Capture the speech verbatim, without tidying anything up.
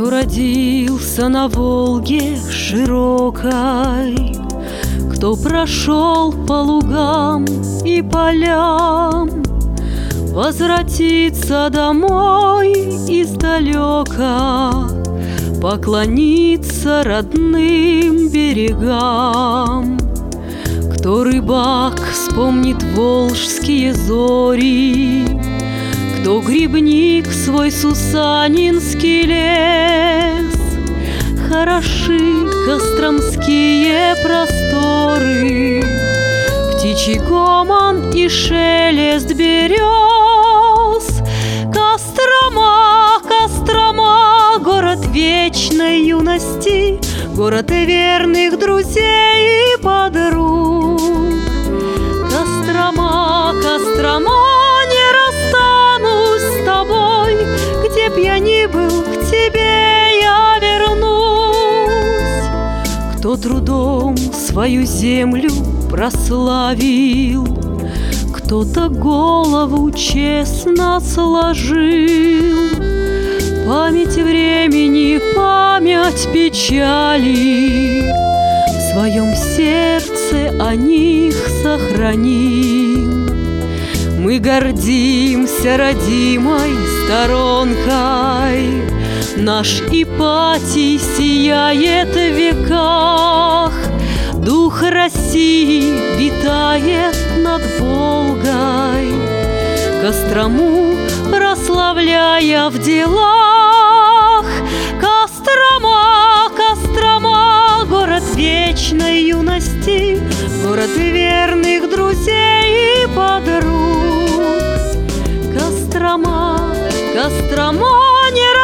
Кто родился на Волге широкой, кто прошел по лугам и полям, возвратится домой издалека, поклониться родным берегам. Кто рыбак вспомнит волжские зори, кто грибник свой сусанинский лес. Хороши костромские просторы, птичий гомон и шелест берез. Кострома, Кострома, город вечной юности, город верных друзей и подруг. Кострома, Кострома, не расстанусь с тобой, где б я ни был, к тебе я вернусь. Кто трудом свою землю прославил, кто-то голову честно сложил. Память времени, память печали, в своем сердце о них сохраним. Мы гордимся родимой сторонкой, наш Ипатий сияет в веках. Дух России витает над Волгой, Кострому прославляя в делах. Кострома, Кострома, город вечной юности, город верных друзей и подруг. Кострома, Кострома, не